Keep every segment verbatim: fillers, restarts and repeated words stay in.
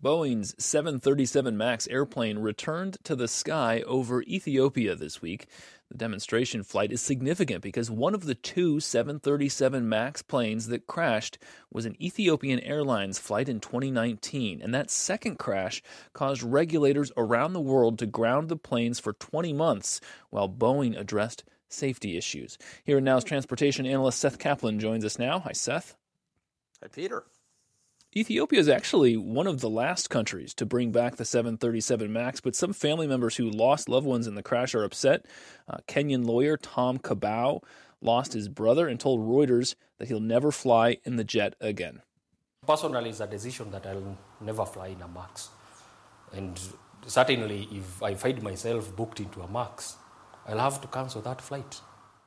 Boeing's seven thirty-seven MAX airplane returned to the sky over Ethiopia this week. The demonstration flight is significant because one of the two seven thirty-seven MAX planes that crashed was an Ethiopian Airlines flight in twenty nineteen, and that second crash caused regulators around the world to ground the planes for twenty months while Boeing addressed safety issues. Here and Now's transportation analyst Seth Kaplan joins us now. Hi, Seth. Hi, Peter. Ethiopia is actually one of the last countries to bring back the seven thirty-seven MAX, but some family members who lost loved ones in the crash are upset. Uh, Kenyan lawyer Tom Kabau lost his brother and told Reuters that he'll never fly in the jet again. Personally, it's a decision that I'll never fly in a MAX. And certainly, if I find myself booked into a MAX, I'll have to cancel that flight.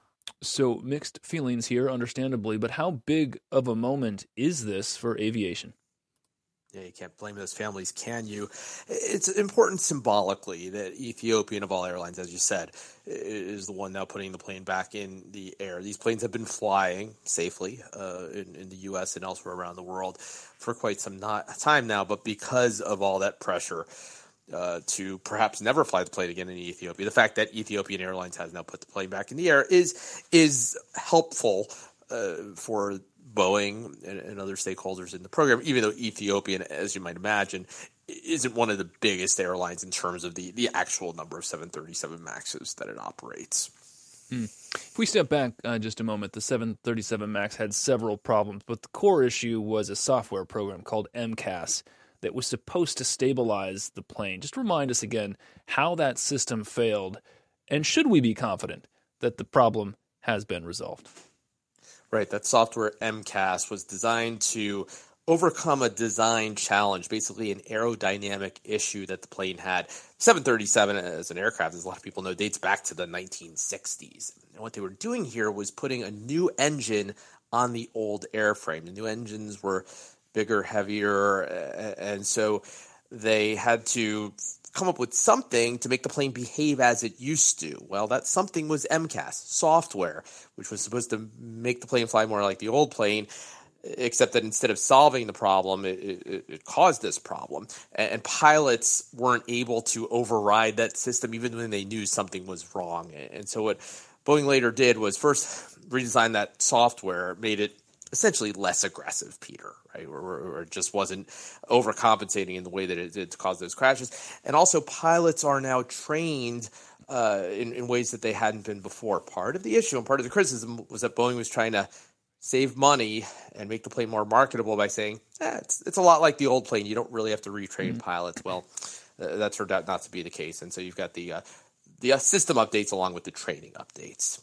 So mixed feelings here, understandably, but how big of a moment is this for aviation? Yeah, you can't blame those families, can you? It's important symbolically that Ethiopian, of all airlines, as you said, is the one now putting the plane back in the air. These planes have been flying safely uh, in, in the U S and elsewhere around the world for quite some not, time now, but because of all that pressure uh, to perhaps never fly the plane again in Ethiopia, the fact that Ethiopian Airlines has now put the plane back in the air is is helpful uh, for Boeing and, and other stakeholders in the program, even though Ethiopian, as you might imagine, isn't one of the biggest airlines in terms of the, the actual number of seven thirty-seven MAXs that it operates. Hmm. If we step back uh, just a moment, the seven thirty-seven MAX had several problems, but the core issue was a software program called M C A S that was supposed to stabilize the plane. Just remind us again how that system failed, and should we be confident that the problem has been resolved? Right, that software M C A S was designed to overcome a design challenge, basically an aerodynamic issue that the plane had. seven thirty-seven as an aircraft, as a lot of people know, dates back to the nineteen sixties. And what they were doing here was putting a new engine on the old airframe. The new engines were bigger, heavier, and so they had to come up with something to make the plane behave as it used to. Well, that something was M C A S, software, which was supposed to make the plane fly more like the old plane, except that instead of solving the problem, it, it, it caused this problem. And, and pilots weren't able to override that system even when they knew something was wrong. And so what Boeing later did was first redesign that software, made it essentially less aggressive, Peter, right? Or, or it just wasn't overcompensating in the way that it did to cause those crashes. And also pilots are now trained uh, in, in ways that they hadn't been before. Part of the issue and part of the criticism was that Boeing was trying to save money and make the plane more marketable by saying, eh, it's, it's a lot like the old plane. You don't really have to retrain mm-hmm. pilots. Well, uh, that turned out not to be the case. And so you've got the, uh, the uh, system updates along with the training updates.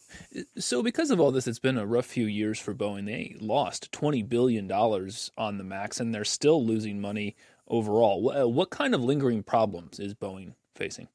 So because of all this, it's been a rough few years for Boeing. They lost twenty billion dollars on the MAX, and they're still losing money overall. What kind of lingering problems is Boeing facing?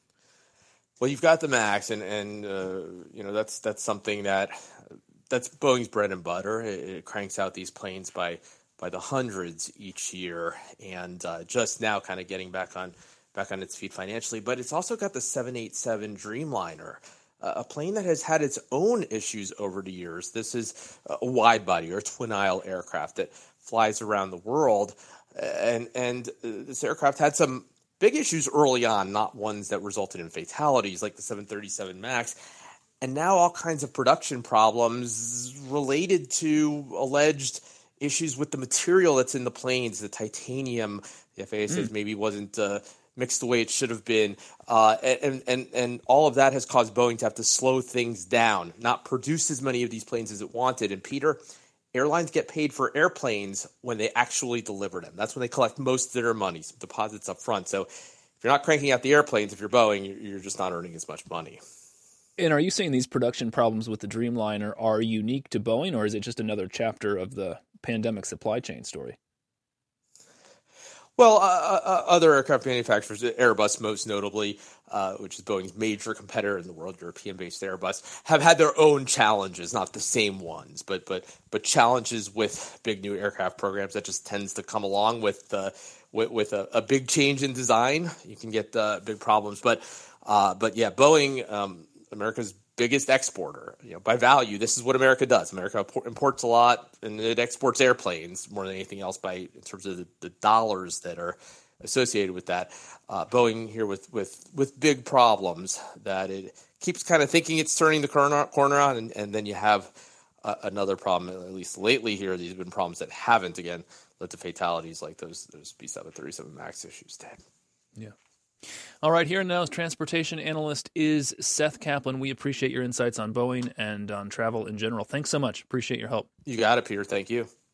Well, you've got the MAX, and, and uh, you know that's that's something that that's Boeing's bread and butter. It, it cranks out these planes by by the hundreds each year, and uh, just now kind of getting back on back on its feet financially. But it's also got the seven eighty-seven Dreamliner, a plane that has had its own issues over the years. This is a wide-body or twin-aisle aircraft that flies around the world, and and this aircraft had some big issues early on, not ones that resulted in fatalities like the seven thirty-seven MAX, and now all kinds of production problems related to alleged issues with the material that's in the planes, the titanium. The F A A says mm. maybe wasn't uh, mixed the way it should have been, uh, and, and and all of that has caused Boeing to have to slow things down, not produce as many of these planes as it wanted. And Peter, airlines get paid for airplanes when they actually deliver them. That's when they collect most of their money, some deposits up front. So if you're not cranking out the airplanes, if you're Boeing, you're just not earning as much money. And are you saying these production problems with the Dreamliner are unique to Boeing, or is it just another chapter of the pandemic supply chain story? Well, uh, uh, other aircraft manufacturers, Airbus most notably, uh, which is Boeing's major competitor in the world, European-based Airbus, have had their own challenges, not the same ones, but but but challenges with big new aircraft programs that just tends to come along with uh, with, with a, a big change in design. You can get uh, big problems, but uh, but yeah, Boeing, um, America's biggest exporter. You know, by value, this is what America does. America imports a lot, and it exports airplanes more than anything else by in terms of the, the dollars that are associated with that. Uh, Boeing here with, with, with big problems that it keeps kind of thinking it's turning the corner, corner on, and, and then you have uh, another problem, at least lately here. These have been problems that haven't, again, led to fatalities like those those B seven thirty-seven MAX issues did. Yeah. All right, here and now's transportation analyst is Seth Kaplan. We appreciate your insights on Boeing and on travel in general. Thanks so much. Appreciate your help. You got it, Peter. Thank you.